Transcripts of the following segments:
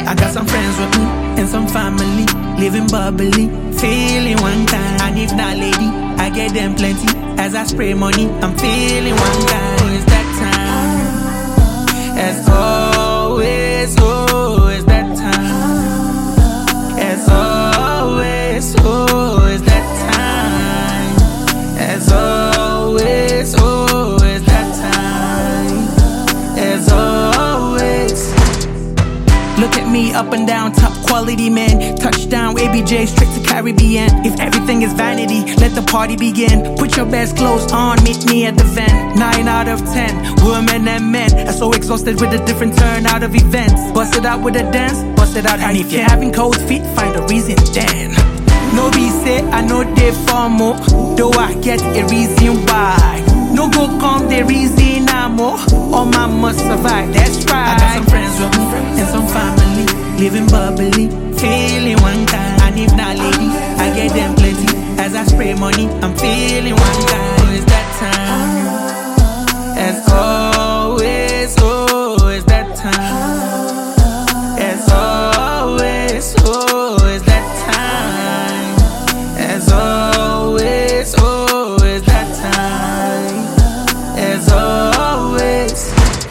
I got some friends with me and some family, living bubbly, feeling one kind. And if not lady, I get them plenty. As I spray money, I'm feeling one kind. Oh, it's that time. As always, oh, it's that time. As always, oh, it's that time. As always, oh, it's that time. As always. Look at me up and down, top quality man. Touchdown, ABJ, straight to Caribbean. If everything is vanity, let the party begin. Put your best clothes on, meet me at the van. 9 out of 10, women and men are so exhausted with a different turnout of events. Bust it out with a dance, bust it out. And if you're having cold feet, find a reason then. No be say, I know they formal, though I get a reason why. No go come the reason I'm more, or my must survive, that's right. I got some friends with me and some family, living bubbly, feeling one kind. And if not lady, I get them plenty. As I spray money, I'm feeling one kind. Oh, it's that time. As always, oh, it's that time. As always, oh, it's that time. As always, oh, it's that time. As always.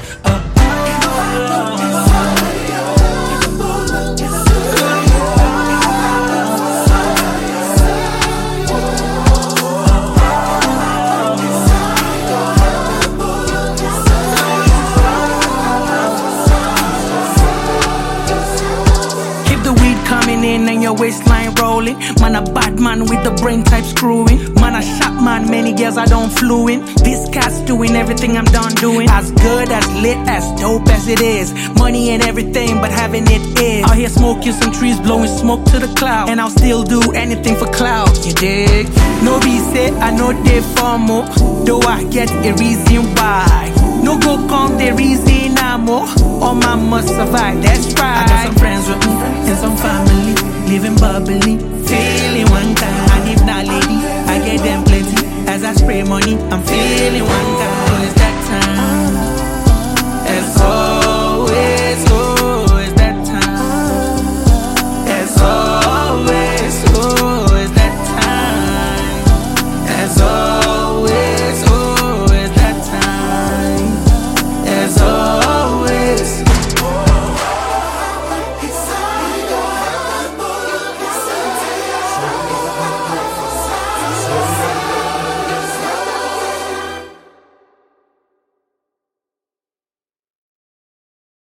Coming in and your waistline rolling. Man, a bad man with the brain type screwing. Man, a sharp man, many girls I don't flew in. This cat's doing everything I'm done doing. As good, as lit, as dope as it is. Money and everything, but having it is. Out here smoking some trees, blowing smoke to the cloud. And I'll still do anything for clout, you dig? No be say, I know they formal, though I get a reason why. No go come the reason I'm more, or my must survive, that's right. I got some friends with me and some family, living bubbly, feeling one kind. And if not lady, I get them plenty. As I spray money, I'm feeling one